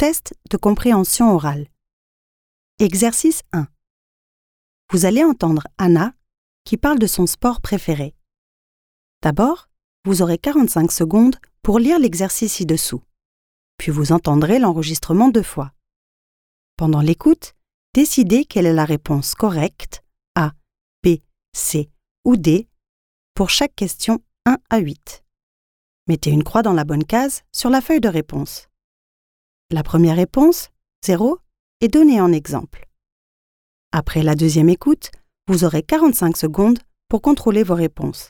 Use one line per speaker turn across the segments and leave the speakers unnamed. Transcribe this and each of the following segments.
Test de compréhension orale. Exercice 1. Vous allez entendre Anna qui parle de son sport préféré. D'abord, vous aurez 45 secondes pour lire l'exercice ci-dessous. Puis vous entendrez l'enregistrement 2 fois. Pendant l'écoute, décidez quelle est la réponse correcte, A, B, C ou D, pour chaque question 1 à 8. Mettez une croix dans la bonne case sur la feuille de réponse. La première réponse, 0, est donnée en exemple. Après la deuxième écoute, vous aurez 45 secondes pour contrôler vos réponses.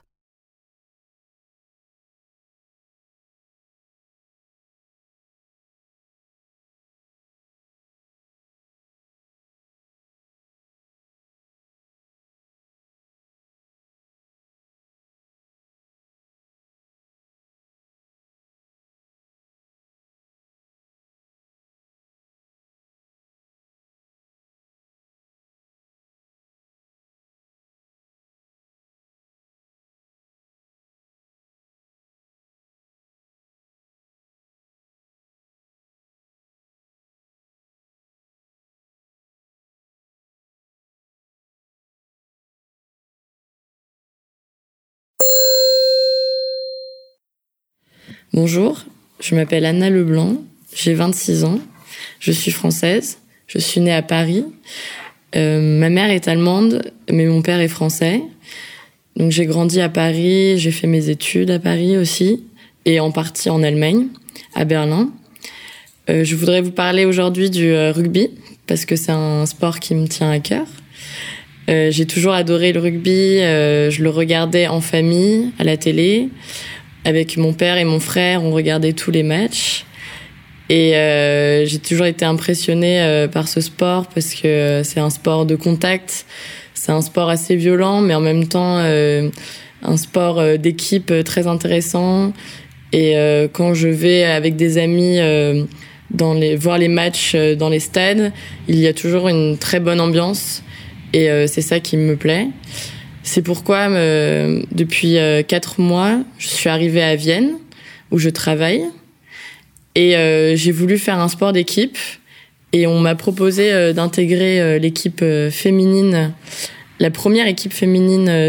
Bonjour, je m'appelle Anna Leblanc, j'ai 26 ans, je suis française, je suis née à Paris. Ma mère est allemande, mais mon père est français. Donc j'ai grandi à Paris, j'ai fait mes études à Paris aussi, et en partie en Allemagne, à Berlin. Je voudrais vous parler aujourd'hui du rugby, parce que c'est un sport qui me tient à cœur. J'ai toujours adoré le rugby, je le regardais en famille, à la télé. Avec mon père et mon frère, on regardait tous les matchs. Et j'ai toujours été impressionnée par ce sport parce que c'est un sport de contact. C'est un sport assez violent, mais en même temps, un sport d'équipe très intéressant. Et quand je vais avec des amis voir les matchs dans les stades, il y a toujours une très bonne ambiance. Et c'est ça qui me plaît. C'est pourquoi, depuis 4 mois, je suis arrivée à Vienne, où je travaille. Et j'ai voulu faire un sport d'équipe. Et on m'a proposé d'intégrer l'équipe féminine, la première équipe féminine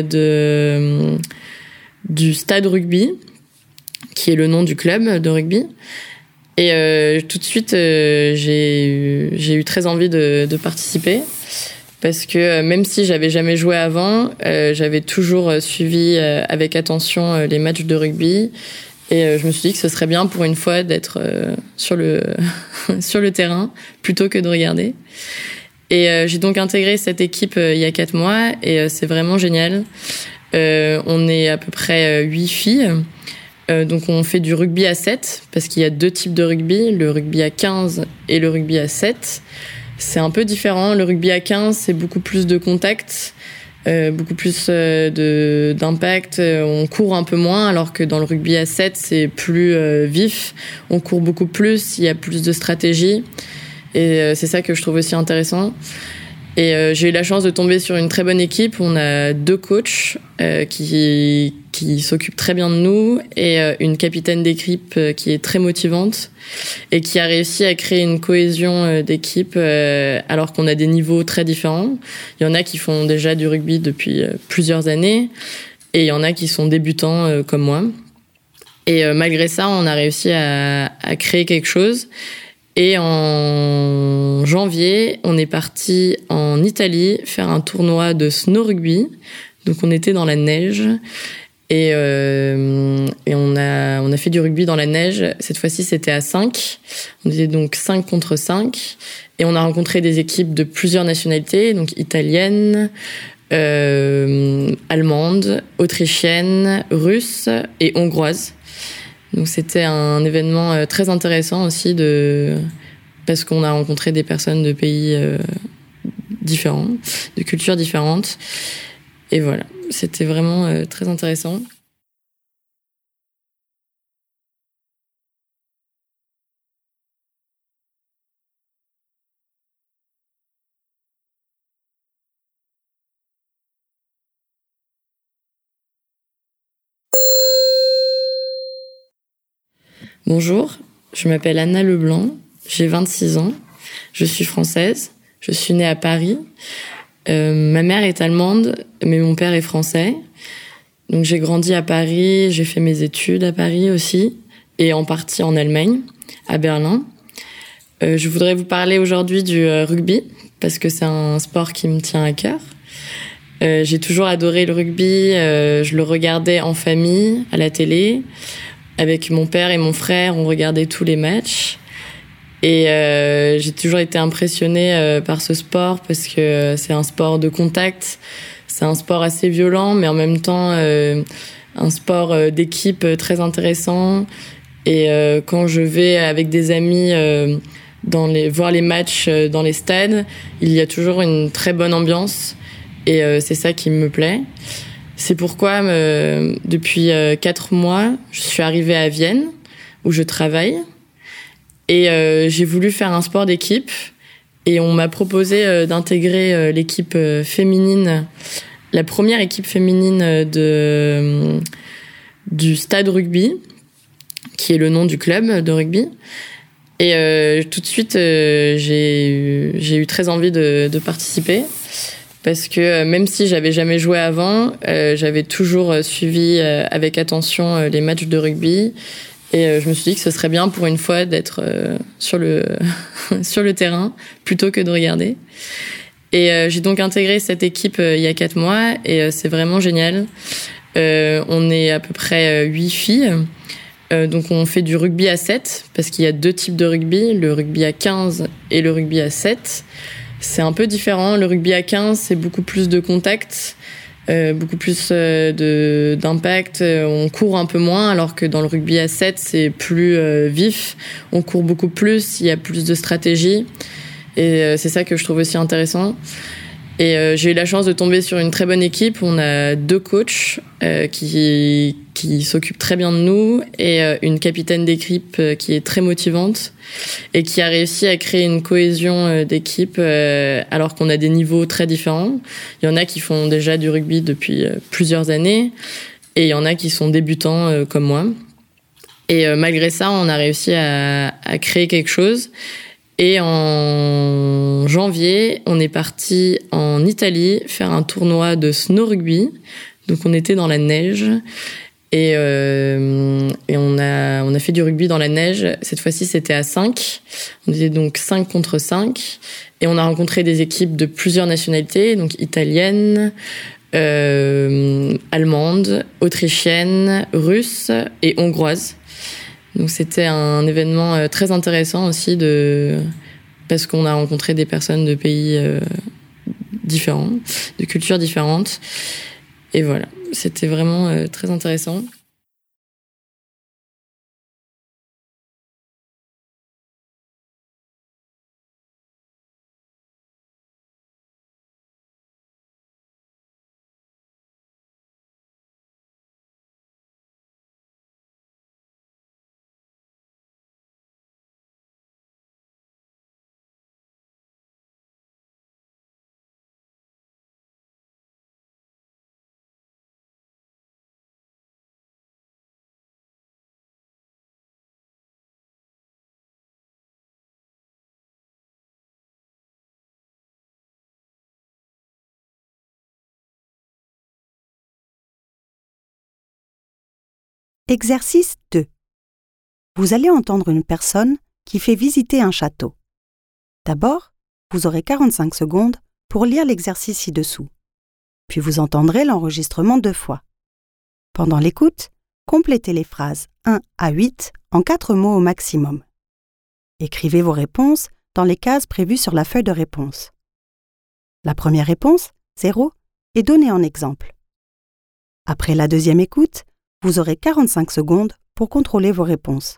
du Stade Rugby, qui est le nom du club de rugby. Et tout de suite, j'ai eu très envie de participer. Parce que même si j'avais jamais joué avant, j'avais toujours suivi avec attention les matchs de rugby. Et je me suis dit que ce serait bien pour une fois d'être sur le terrain plutôt que de regarder. Et j'ai donc intégré cette équipe il y a 4 mois et c'est vraiment génial. On est à peu près 8 filles. Donc on fait du rugby à 7 parce qu'il y a 2 types de rugby, le rugby à 15 et le rugby à 7. C'est un peu différent. Le rugby à 15, c'est beaucoup plus de contact, beaucoup plus d'impact. On court un peu moins, alors que dans le rugby à 7, c'est plus vif. On court beaucoup plus, il y a plus de stratégie. Et c'est ça que je trouve aussi intéressant. Et j'ai eu la chance de tomber sur une très bonne équipe. On a 2 coachs qui s'occupent très bien de nous et une capitaine d'équipe qui est très motivante et qui a réussi à créer une cohésion d'équipe alors qu'on a des niveaux très différents. Il y en a qui font déjà du rugby depuis plusieurs années et il y en a qui sont débutants comme moi. Et malgré ça, on a réussi à créer quelque chose. Et en janvier, on est parti en Italie faire un tournoi de snow rugby. Donc on était dans la neige et on a fait du rugby dans la neige. Cette fois-ci, c'était à 5. On était donc 5 contre 5 et on a rencontré des équipes de plusieurs nationalités, donc italiennes, allemandes, autrichiennes, russes et hongroises. Donc c'était un événement très intéressant aussi parce qu'on a rencontré des personnes de pays différents, de cultures différentes. Et voilà, c'était vraiment très intéressant. Bonjour, je m'appelle Anna Leblanc, j'ai 26 ans, je suis française, je suis née à Paris. Ma mère est allemande, mais mon père est français. Donc j'ai grandi à Paris, j'ai fait mes études à Paris aussi, et en partie en Allemagne, à Berlin. Je voudrais vous parler aujourd'hui du rugby, parce que c'est un sport qui me tient à cœur. J'ai toujours adoré le rugby, je le regardais en famille, à la télé. Avec mon père et mon frère, on regardait tous les matchs. Et j'ai toujours été impressionnée par ce sport parce que c'est un sport de contact, c'est un sport assez violent, mais en même temps un sport d'équipe très intéressant. Et quand je vais avec des amis voir les matchs dans les stades, il y a toujours une très bonne ambiance et c'est ça qui me plaît. C'est pourquoi depuis 4 mois, je suis arrivée à Vienne où je travaille. Et j'ai voulu faire un sport d'équipe et on m'a proposé d'intégrer l'équipe féminine, la première équipe féminine du Stade Rugby, qui est le nom du club de rugby. Et tout de suite, j'ai eu très envie de participer parce que même si j'avais jamais joué avant, j'avais toujours suivi avec attention les matchs de rugby. Et je me suis dit que ce serait bien pour une fois d'être sur le terrain plutôt que de regarder. Et j'ai donc intégré cette équipe il y a 4 mois et c'est vraiment génial. On est à peu près 8 filles. Donc on fait du rugby à 7 parce qu'il y a 2 types de rugby, le rugby à 15 et le rugby à 7. C'est un peu différent. Le rugby à 15, c'est beaucoup plus de contact. Beaucoup plus d'impact, on court un peu moins, alors que dans le rugby à 7, c'est plus vif, on court beaucoup plus, il y a plus de stratégie, et c'est ça que je trouve aussi intéressant. Et j'ai eu la chance de tomber sur une très bonne équipe. On a 2 coachs qui s'occupent très bien de nous et une capitaine d'équipe qui est très motivante et qui a réussi à créer une cohésion d'équipe alors qu'on a des niveaux très différents. Il y en a qui font déjà du rugby depuis plusieurs années et il y en a qui sont débutants comme moi. Et malgré ça, on a réussi à créer quelque chose. Et en janvier, on est parti en Italie faire un tournoi de snow rugby. Donc on était dans la neige et on a fait du rugby dans la neige. Cette fois-ci, c'était à 5. On était donc 5 contre 5 et on a rencontré des équipes de plusieurs nationalités, donc italiennes, allemandes, autrichiennes, russes et hongroises. Donc c'était un événement très intéressant aussi parce qu'on a rencontré des personnes de pays différents, de cultures différentes. Et voilà, c'était vraiment très intéressant.
Exercice 2. Vous allez entendre une personne qui fait visiter un château. D'abord, vous aurez 45 secondes pour lire l'exercice ci-dessous. Puis vous entendrez l'enregistrement 2 fois. Pendant l'écoute, complétez les phrases 1 à 8 en 4 mots au maximum. Écrivez vos réponses dans les cases prévues sur la feuille de réponse. La première réponse, 0, est donnée en exemple. Après la deuxième écoute, vous aurez 45 secondes pour contrôler vos réponses.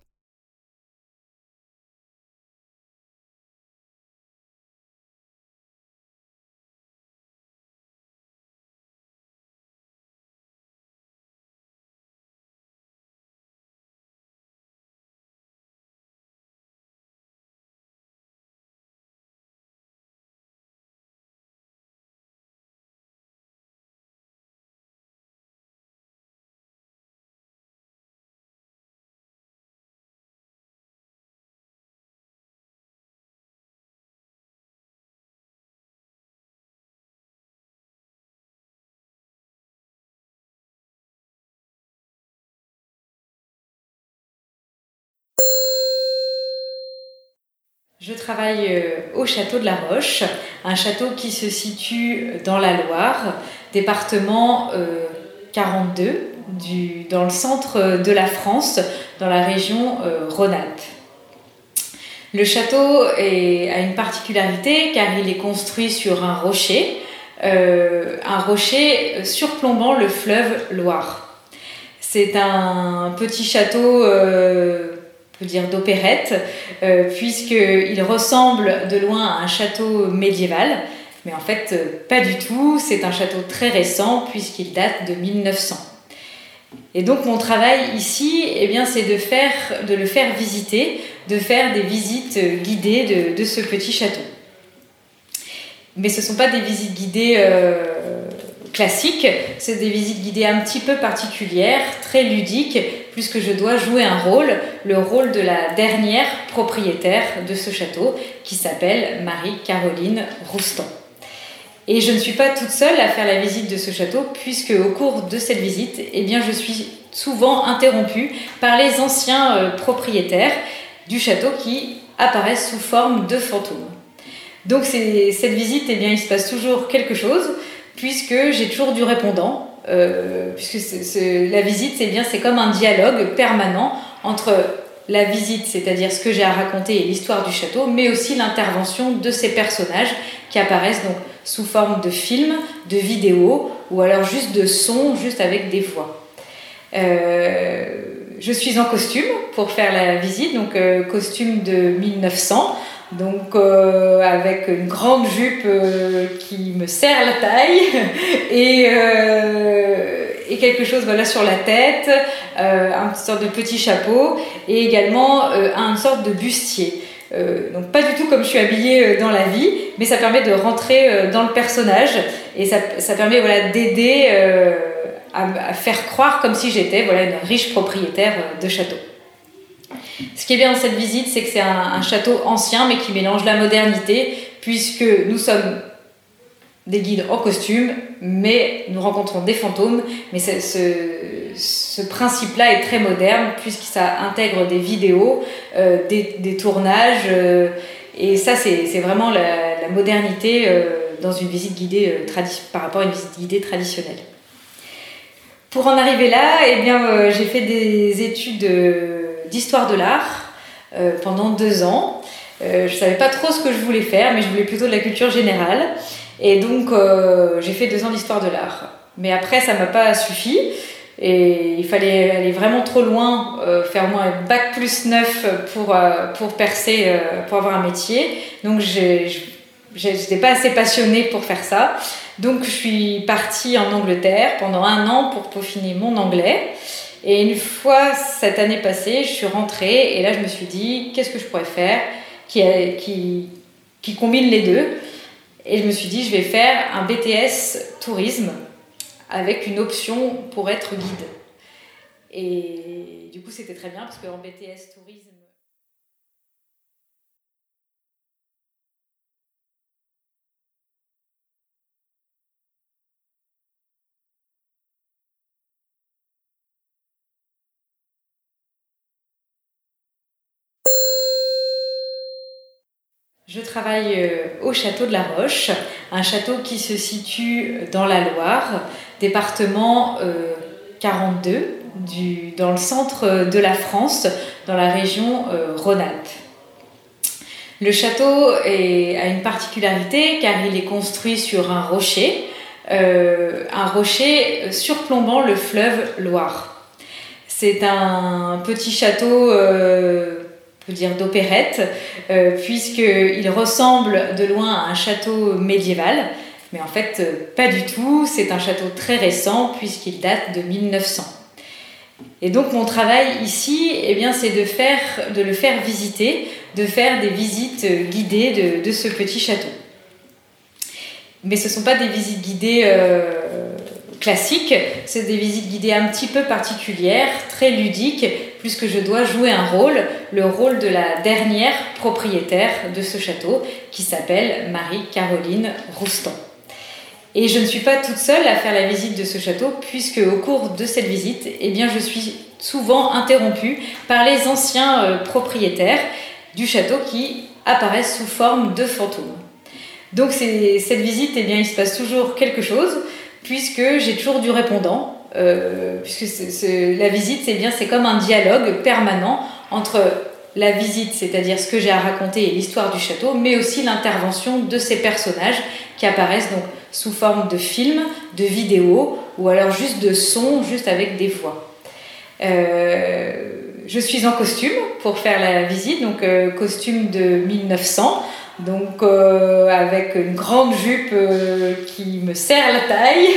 Je travaille au château de la Roche, un château qui se situe dans la Loire, département 42, dans le centre de la France, dans la région Rhône-Alpes. Le château a une particularité car il est construit sur un rocher surplombant le fleuve Loire. C'est un petit château on peut dire d'opérette, puisqu'il ressemble de loin à un château médiéval, mais en fait pas du tout, c'est un château très récent puisqu'il date de 1900. Et donc mon travail ici, c'est de le faire visiter, de faire des visites guidées de ce petit château. Mais ce ne sont pas des visites guidées classiques, c'est des visites guidées un petit peu particulières, très ludiques, puisque je dois jouer le rôle de la dernière propriétaire de ce château, qui s'appelle Marie-Caroline Roustan. Et je ne suis pas toute seule à faire la visite de ce château, puisque au cours de cette visite, je suis souvent interrompue par les anciens propriétaires du château qui apparaissent sous forme de fantômes. Donc cette visite, il se passe toujours quelque chose, puisque j'ai toujours du répondant, puisque la visite, c'est comme un dialogue permanent entre la visite, c'est-à-dire ce que j'ai à raconter et l'histoire du château, mais aussi l'intervention de ces personnages qui apparaissent donc sous forme de films, de vidéos, ou alors juste de sons, juste avec des voix. Je suis en costume pour faire la visite, donc costume de 1900, donc avec une grande jupe qui me serre la taille et quelque chose sur la tête, une sorte de petit chapeau et également une sorte de bustier. Donc pas du tout comme je suis habillée dans la vie, mais ça permet de rentrer dans le personnage et ça permet d'aider à faire croire comme si j'étais une riche propriétaire de château. Ce qui est bien dans cette visite, c'est que c'est un château ancien, mais qui mélange la modernité, puisque nous sommes des guides en costume, mais nous rencontrons des fantômes. Mais ce principe-là est très moderne, puisque ça intègre des vidéos, des tournages, et ça, c'est vraiment la modernité dans une visite guidée par rapport à une visite guidée traditionnelle. Pour en arriver là, j'ai fait des études d'histoire de l'art pendant 2 ans. Je ne savais pas trop ce que je voulais faire, mais je voulais plutôt de la culture générale. Et donc, j'ai fait 2 ans d'histoire de l'art. Mais après, ça ne m'a pas suffi. Et il fallait aller vraiment trop loin, faire au moins un bac plus 9 pour percer, pour avoir un métier. Donc, je n'étais pas assez passionnée pour faire ça. Donc, je suis partie en Angleterre pendant 1 an pour peaufiner mon anglais. Et une fois cette année passée, je suis rentrée et là, je me suis dit, qu'est-ce que je pourrais faire qui combine les deux ? Et je me suis dit, je vais faire un BTS tourisme avec une option pour être guide. Et du coup, c'était très bien parce qu'en BTS tourisme, je travaille au château de la Roche, un château qui se situe dans la Loire, département 42, dans le centre de la France, dans la région Rhône-Alpes. Le château a une particularité car il est construit sur un rocher surplombant le fleuve Loire. C'est un petit château on peut dire d'opérette, puisqu'il ressemble de loin à un château médiéval, mais en fait pas du tout, c'est un château très récent puisqu'il date de 1900. Et donc mon travail ici, c'est de le faire visiter, de faire des visites guidées de ce petit château. Mais ce ne sont pas des visites guidées classiques, c'est des visites guidées un petit peu particulières, très ludiques, puisque je dois jouer le rôle de la dernière propriétaire de ce château, qui s'appelle Marie-Caroline Roustan. Et je ne suis pas toute seule à faire la visite de ce château, puisque au cours de cette visite, je suis souvent interrompue par les anciens propriétaires du château qui apparaissent sous forme de fantômes. Donc cette visite, eh bien, il se passe toujours quelque chose, puisque j'ai toujours du répondant, puisque la visite, c'est comme un dialogue permanent entre la visite, c'est-à-dire ce que j'ai à raconter et l'histoire du château, mais aussi l'intervention de ces personnages qui apparaissent donc sous forme de films, de vidéos, ou alors juste de sons, juste avec des voix. Je suis en costume pour faire la visite, donc costume de 1900, donc avec une grande jupe qui me serre la taille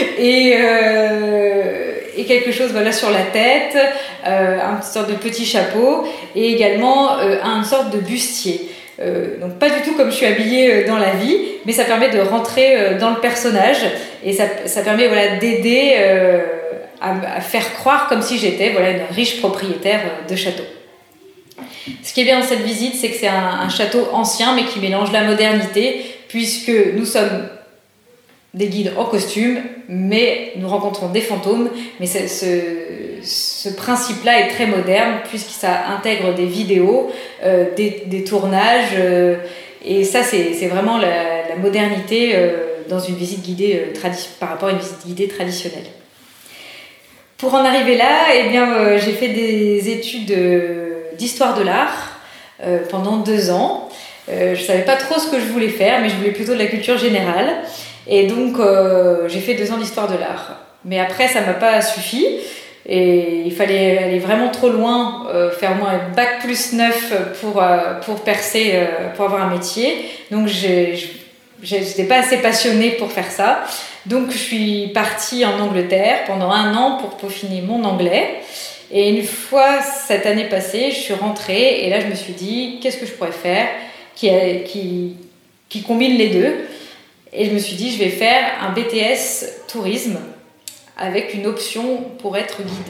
et quelque chose sur la tête, une sorte de petit chapeau et également une sorte de bustier. Donc pas du tout comme je suis habillée dans la vie, mais ça permet de rentrer dans le personnage et ça permet d'aider à faire croire comme si j'étais une riche propriétaire de château. Ce qui est bien dans cette visite, c'est que c'est un château ancien mais qui mélange la modernité, puisque nous sommes des guides en costume, mais nous rencontrons des fantômes. Mais ce principe-là est très moderne, puisque ça intègre des vidéos, des tournages, et ça c'est vraiment la modernité dans une visite guidée par rapport à une visite guidée traditionnelle. Pour en arriver là, j'ai fait des études d'histoire de l'art pendant 2 ans. Je ne savais pas trop ce que je voulais faire, mais je voulais plutôt de la culture générale. Et donc, j'ai fait 2 ans d'histoire de l'art. Mais après, ça ne m'a pas suffi. Et il fallait aller vraiment trop loin, faire au moins un bac plus 9 pour percer, pour avoir un métier. Donc, je n'étais pas assez passionnée pour faire ça. Donc, je suis partie en Angleterre pendant 1 an pour peaufiner mon anglais. Et une fois cette année passée, je suis rentrée et là, je me suis dit, qu'est-ce que je pourrais faire qui combine les deux ? Et je me suis dit, je vais faire un BTS tourisme avec une option pour être guide.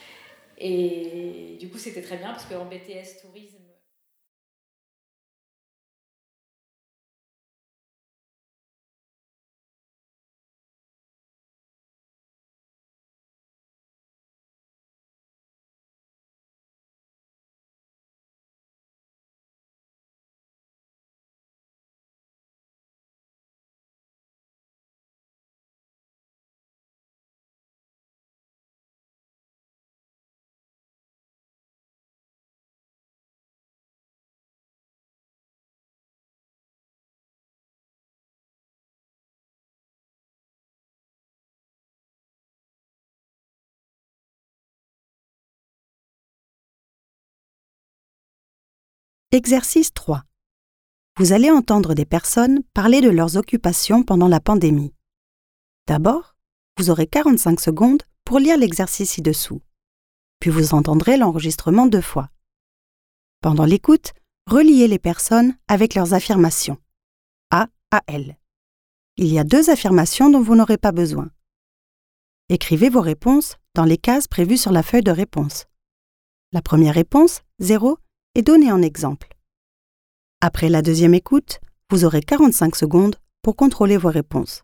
Et du coup, c'était très bien parce qu'en BTS tourisme...
Exercice 3. Vous allez entendre des personnes parler de leurs occupations pendant la pandémie. D'abord, vous aurez 45 secondes pour lire l'exercice ci-dessous. Puis vous entendrez l'enregistrement 2 fois. Pendant l'écoute, reliez les personnes avec leurs affirmations. A à L. Il y a 2 affirmations dont vous n'aurez pas besoin. Écrivez vos réponses dans les cases prévues sur la feuille de réponse. La première réponse, 0, est donnée en exemple. Après la deuxième écoute, vous aurez 45 secondes pour contrôler vos réponses.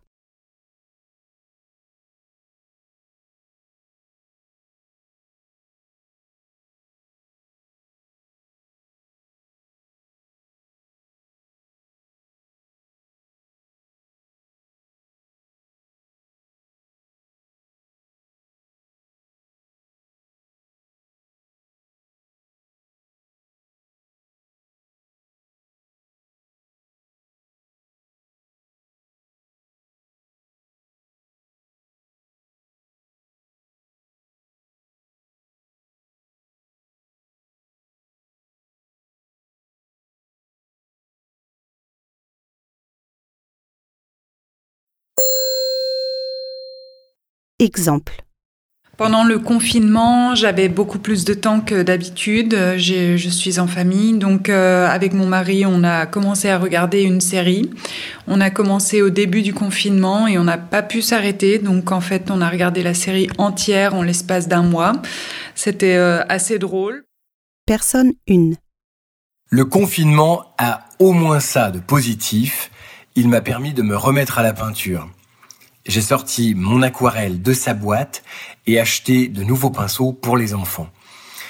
Exemple.
Pendant le confinement, j'avais beaucoup plus de temps que d'habitude. Je suis en famille, donc avec mon mari, on a commencé à regarder une série. On a commencé au début du confinement et on n'a pas pu s'arrêter. Donc en fait, on a regardé la série entière en l'espace d'1 mois. C'était assez drôle.
Personne 1.
Le confinement a au moins ça de positif. Il m'a permis de me remettre à la peinture. J'ai sorti mon aquarelle de sa boîte et acheté de nouveaux pinceaux pour les enfants.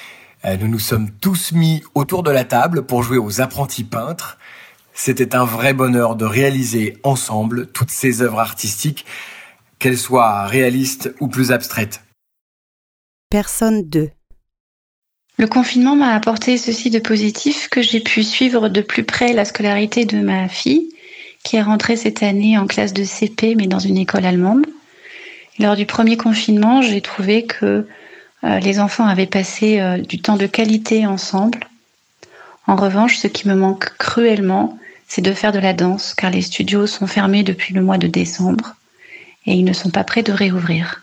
Nous nous sommes tous mis autour de la table pour jouer aux apprentis peintres. C'était un vrai bonheur de réaliser ensemble toutes ces œuvres artistiques, qu'elles soient réalistes ou plus abstraites.
Personne 2.
Le confinement m'a apporté ceci de positif, que j'ai pu suivre de plus près la scolarité de ma fille, qui est rentrée cette année en classe de CP, mais dans une école allemande. Lors du premier confinement, j'ai trouvé que les enfants avaient passé du temps de qualité ensemble. En revanche, ce qui me manque cruellement, c'est de faire de la danse, car les studios sont fermés depuis le mois de décembre et ils ne sont pas prêts de réouvrir.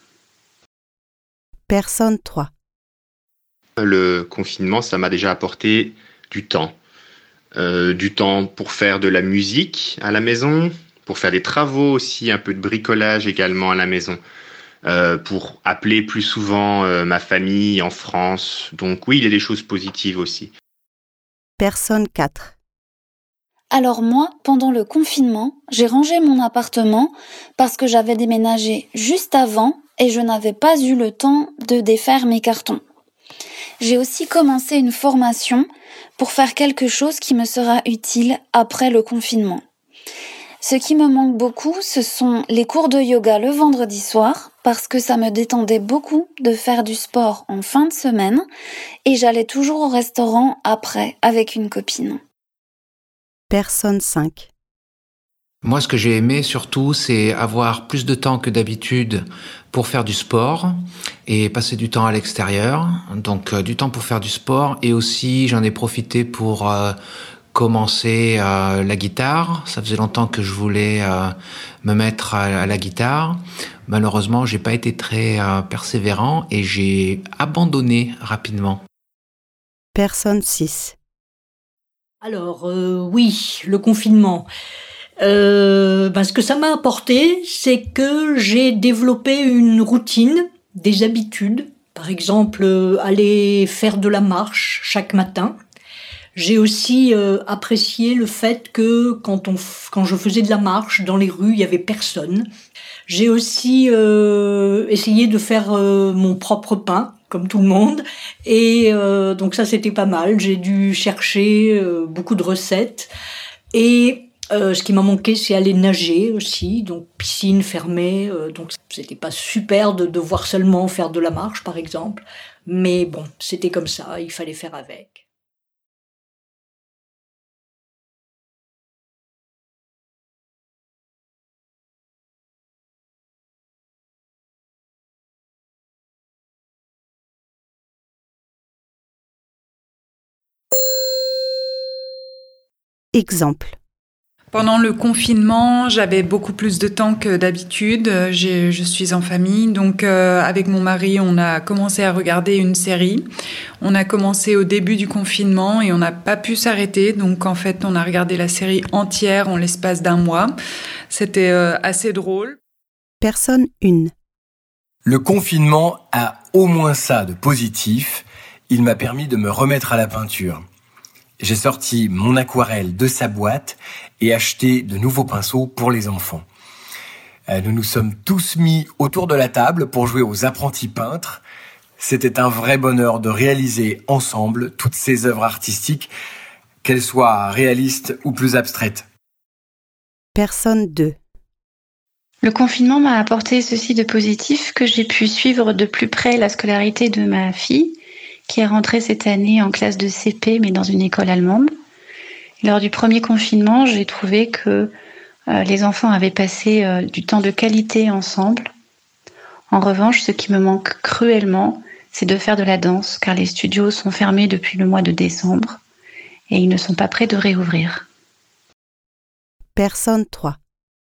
Personne 3.
Le confinement, ça m'a déjà apporté du temps. Du temps pour faire de la musique à la maison, pour faire des travaux aussi, un peu de bricolage également à la maison, pour appeler plus souvent ma famille en France. Donc oui, il y a des choses positives aussi.
Personne 4.
Alors moi, pendant le confinement, j'ai rangé mon appartement parce que j'avais déménagé juste avant et je n'avais pas eu le temps de défaire mes cartons. J'ai aussi commencé une formation pour faire quelque chose qui me sera utile après le confinement. Ce qui me manque beaucoup, ce sont les cours de yoga le vendredi soir, parce que ça me détendait beaucoup de faire du sport en fin de semaine, et j'allais toujours au restaurant après avec une copine.
Personne 5.
Moi, ce que j'ai aimé surtout, c'est avoir plus de temps que d'habitude pour faire du sport et passer du temps à l'extérieur. Donc, du temps pour faire du sport. Et aussi, j'en ai profité pour commencer la guitare. Ça faisait longtemps que je voulais me mettre à la guitare. Malheureusement, j'ai pas été très persévérant et j'ai abandonné rapidement.
Personne 6.
Alors, oui, le confinement. Ce que ça m'a apporté, c'est que j'ai développé une routine, des habitudes. Par exemple, aller faire de la marche chaque matin. J'ai aussi apprécié le fait que quand je faisais de la marche dans les rues, il y avait personne. J'ai aussi essayé de faire mon propre pain, comme tout le monde. Et donc ça, c'était pas mal. J'ai dû chercher beaucoup de recettes. Et ce qui m'a manqué, c'est aller nager aussi, donc piscine fermée, donc c'était pas super de devoir seulement faire de la marche, par exemple, mais bon, c'était comme ça, il fallait faire avec.
Exemple.
Pendant le confinement, j'avais beaucoup plus de temps que d'habitude. Je suis en famille, donc avec mon mari, on a commencé à regarder une série. On a commencé au début du confinement et on n'a pas pu s'arrêter. Donc en fait, on a regardé la série entière en l'espace d'un mois. C'était assez drôle.
Personne 1.
Le confinement a au moins ça de positif. Il m'a permis de me remettre à la peinture. J'ai sorti mon aquarelle de sa boîte et acheté de nouveaux pinceaux pour les enfants. Nous nous sommes tous mis autour de la table pour jouer aux apprentis peintres. C'était un vrai bonheur de réaliser ensemble toutes ces œuvres artistiques, qu'elles soient réalistes ou plus abstraites.
Personne 2.
Le confinement m'a apporté ceci de positif, que j'ai pu suivre de plus près la scolarité de ma fille, qui est rentrée cette année en classe de CP, mais dans une école allemande. Lors du premier confinement, j'ai trouvé que les enfants avaient passé du temps de qualité ensemble. En revanche, ce qui me manque cruellement, c'est de faire de la danse, car les studios sont fermés depuis le mois de décembre et ils ne sont pas prêts de réouvrir.
Personne 3.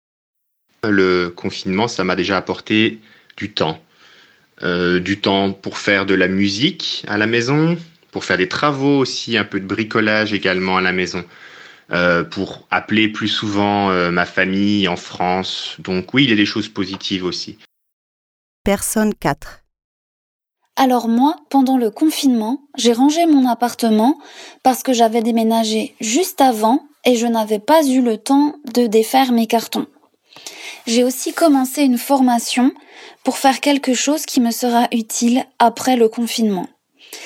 Le confinement, ça m'a déjà apporté du temps. Du temps pour faire de la musique à la maison, pour faire des travaux aussi, un peu de bricolage également à la maison, pour appeler plus souvent ma famille en France. Donc oui, il y a des choses positives aussi.
Personne 4.
Alors moi, pendant le confinement, j'ai rangé mon appartement parce que j'avais déménagé juste avant et je n'avais pas eu le temps de défaire mes cartons. J'ai aussi commencé une formation pour faire quelque chose qui me sera utile après le confinement.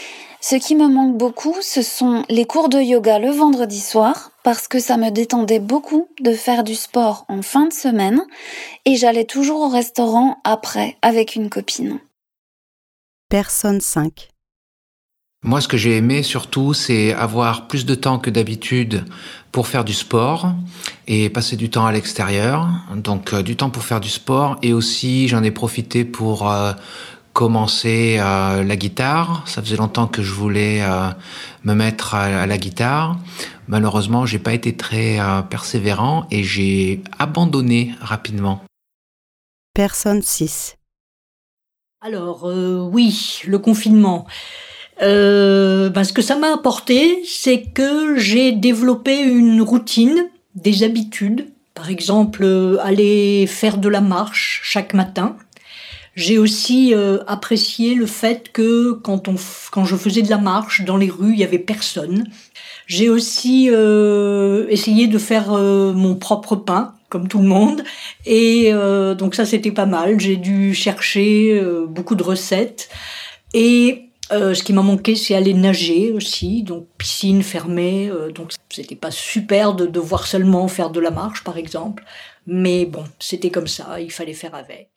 Ce qui me manque beaucoup, ce sont les cours de yoga le vendredi soir, parce que ça me détendait beaucoup de faire du sport en fin de semaine, et j'allais toujours au restaurant après avec une copine.
Personne 5.
Moi, ce que j'ai aimé surtout, c'est avoir plus de temps que d'habitude pour faire du sport et passer du temps à l'extérieur. Donc, du temps pour faire du sport, et aussi j'en ai profité pour commencer la guitare. Ça faisait longtemps que je voulais me mettre à la guitare. Malheureusement, j'ai pas été très persévérant et j'ai abandonné rapidement.
Personne 6.
Alors, oui, le confinement. Ce que ça m'a apporté, c'est que j'ai développé une routine, des habitudes. Par exemple, aller faire de la marche chaque matin. J'ai aussi apprécié le fait que quand je faisais de la marche dans les rues, il y avait personne. J'ai aussi essayé de faire mon propre pain, comme tout le monde. Et donc ça, c'était pas mal. J'ai dû chercher beaucoup de recettes. Et ce qui m'a manqué, c'est aller nager aussi, donc piscine fermée, donc c'était pas super de devoir seulement faire de la marche, par exemple, mais bon, c'était comme ça, il fallait faire avec.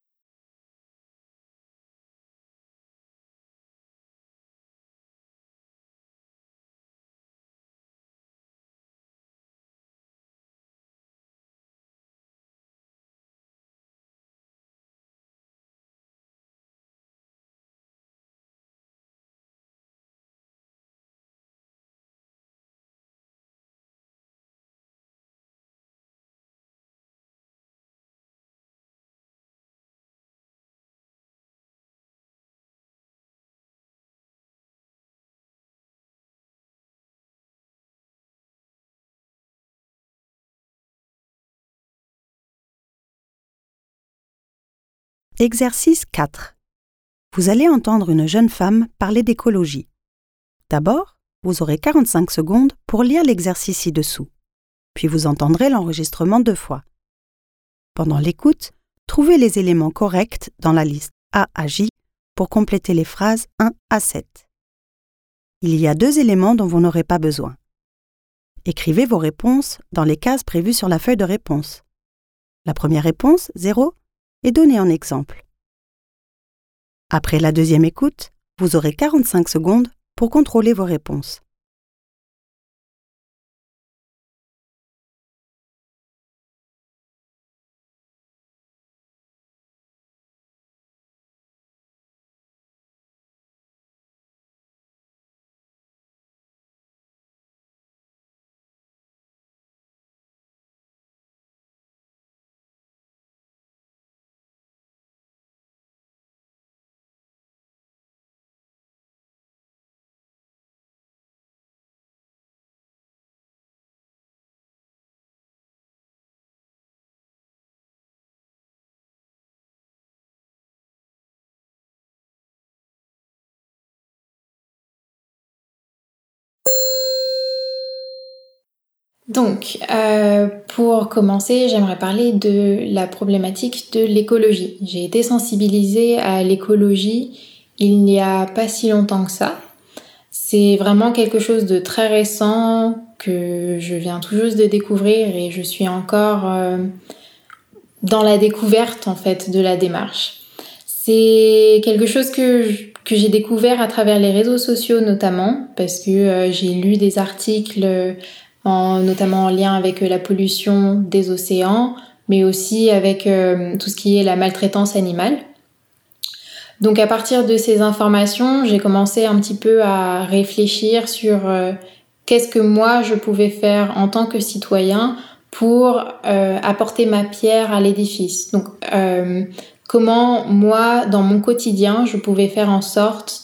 Exercice 4. Vous allez entendre une jeune femme parler d'écologie. D'abord, vous aurez 45 secondes pour lire l'exercice ci-dessous. Puis vous entendrez l'enregistrement 2 fois. Pendant l'écoute, trouvez les éléments corrects dans la liste A à J pour compléter les phrases 1 à 7. Il y a 2 éléments dont vous n'aurez pas besoin. Écrivez vos réponses dans les cases prévues sur la feuille de réponse. La première réponse, 0, est donnée en exemple. Après la deuxième écoute, vous aurez 45 secondes pour contrôler vos réponses.
Donc, pour commencer, j'aimerais parler de la problématique de l'écologie. J'ai été sensibilisée à l'écologie il n'y a pas si longtemps que ça. C'est vraiment quelque chose de très récent que je viens tout juste de découvrir et je suis encore dans la découverte en fait de la démarche. C'est quelque chose que j'ai découvert à travers les réseaux sociaux notamment parce que j'ai lu des articles notamment en lien avec la pollution des océans, mais aussi avec tout ce qui est la maltraitance animale. Donc à partir de ces informations, j'ai commencé un petit peu à réfléchir sur qu'est-ce que moi je pouvais faire en tant que citoyen pour apporter ma pierre à l'édifice. Donc comment moi, dans mon quotidien, je pouvais faire en sorte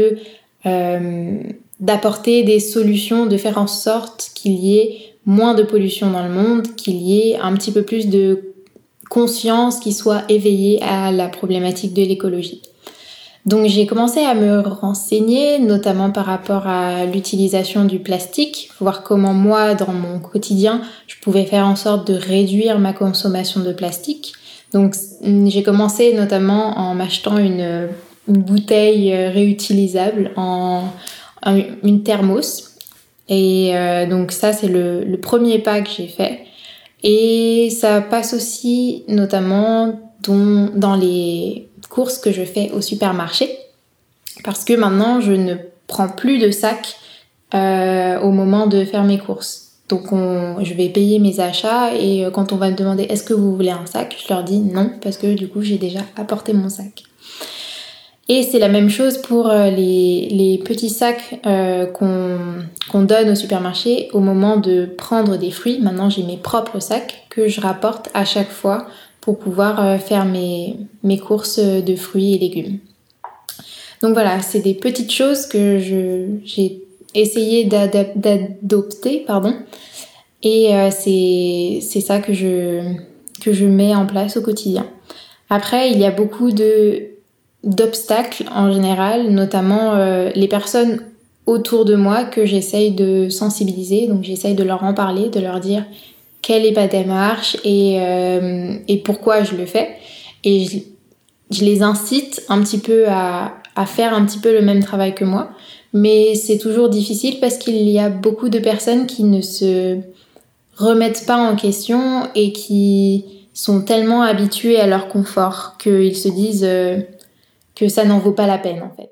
d'apporter des solutions, de faire en sorte qu'il y ait moins de pollution dans le monde, qu'il y ait un petit peu plus de conscience qui soit éveillée à la problématique de l'écologie. Donc j'ai commencé à me renseigner, notamment par rapport à l'utilisation du plastique, voir comment moi, dans mon quotidien, je pouvais faire en sorte de réduire ma consommation de plastique. Donc j'ai commencé notamment en m'achetant une une bouteille réutilisable en une thermos. Et donc ça, c'est le premier pas que j'ai fait. Et ça passe aussi notamment dans les courses que je fais au supermarché. Parce que maintenant, je ne prends plus de sac au moment de faire mes courses. Donc je vais payer mes achats et quand on va me demander est-ce que vous voulez un sac, je leur dis non parce que du coup j'ai déjà apporté mon sac. Et c'est la même chose pour les petits sacs qu'on donne au supermarché au moment de prendre des fruits. Maintenant j'ai mes propres sacs que je rapporte à chaque fois pour pouvoir faire mes courses de fruits et légumes. Donc voilà, c'est des petites choses que j'ai essayé d'adopter, et c'est ça que je mets en place au quotidien. Après, il y a beaucoup d'obstacles en général, notamment les personnes autour de moi que j'essaye de sensibiliser. Donc j'essaye de leur en parler, de leur dire quelle est ma démarche et pourquoi je le fais. Et je les incite un petit peu à faire un petit peu le même travail que moi. Mais c'est toujours difficile parce qu'il y a beaucoup de personnes qui ne se remettent pas en question et qui sont tellement habitués à leur confort qu'ils se disent que ça n'en vaut pas la peine en fait.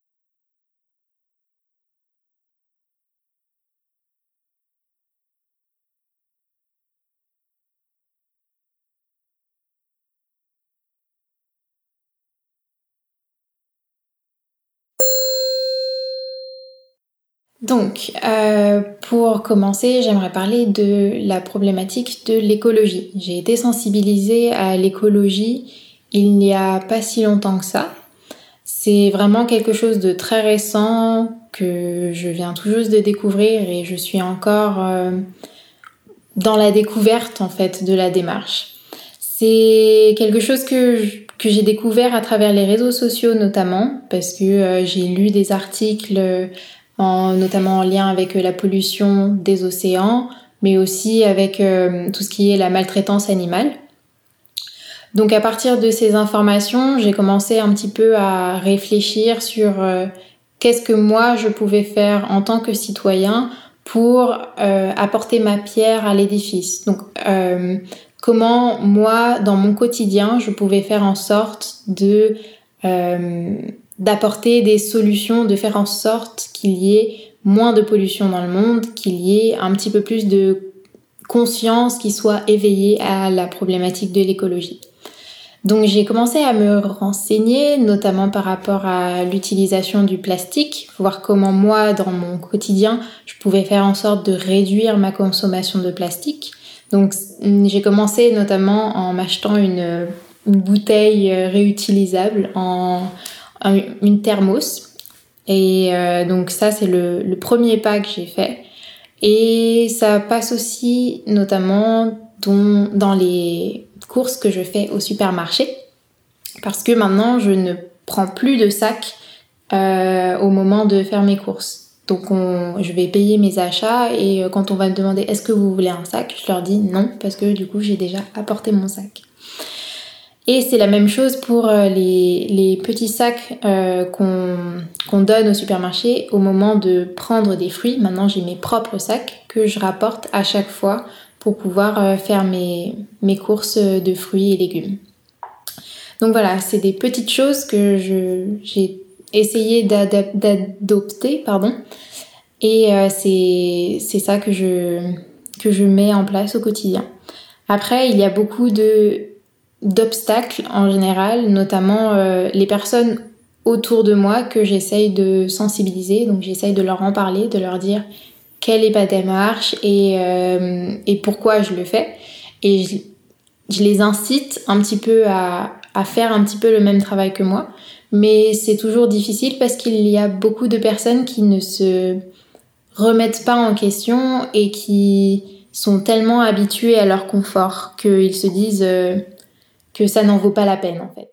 Donc, pour commencer, j'aimerais parler de la problématique de l'écologie. J'ai été sensibilisée à l'écologie il n'y a pas si longtemps que ça. C'est vraiment quelque chose de très récent que je viens tout juste de découvrir et je suis encore dans la découverte en fait de la démarche. C'est quelque chose que j'ai découvert à travers les réseaux sociaux notamment parce que j'ai lu des articles notamment en lien avec la pollution des océans, mais aussi avec tout ce qui est la maltraitance animale. Donc à partir de ces informations, j'ai commencé un petit peu à réfléchir sur qu'est-ce que moi je pouvais faire en tant que citoyen pour apporter ma pierre à l'édifice. Donc comment moi, dans mon quotidien, je pouvais faire en sorte d'apporter des solutions, de faire en sorte qu'il y ait moins de pollution dans le monde, qu'il y ait un petit peu plus de conscience qui soit éveillée à la problématique de l'écologie. Donc j'ai commencé à me renseigner, notamment par rapport à l'utilisation du plastique, voir comment moi, dans mon quotidien, je pouvais faire en sorte de réduire ma consommation de plastique. Donc j'ai commencé notamment en m'achetant une bouteille réutilisable en une thermos. Et donc ça, c'est le premier pas que j'ai fait. Et ça passe aussi notamment dans les courses que je fais au supermarché. Parce que maintenant, je ne prends plus de sac au moment de faire mes courses. Donc je vais payer mes achats et quand on va me demander est-ce que vous voulez un sac, je leur dis non parce que du coup j'ai déjà apporté mon sac. Et c'est la même chose pour les petits sacs qu'on donne au supermarché au moment de prendre des fruits. Maintenant j'ai mes propres sacs que je rapporte à chaque fois pour pouvoir faire mes courses de fruits et légumes. Donc voilà, c'est des petites choses que j'ai essayé d'adopter, et c'est ça que je mets en place au quotidien. Après, il y a beaucoup d'obstacles en général, notamment les personnes autour de moi que j'essaye de sensibiliser, donc j'essaye de leur en parler, de leur dire quelle est ma démarche et pourquoi je le fais. Et je les incite un petit peu à faire un petit peu le même travail que moi. Mais c'est toujours difficile parce qu'il y a beaucoup de personnes qui ne se remettent pas en question et qui sont tellement habitués à leur confort qu'ils se disent que ça n'en vaut pas la peine en fait.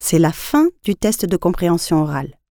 C'est la fin du test de compréhension orale.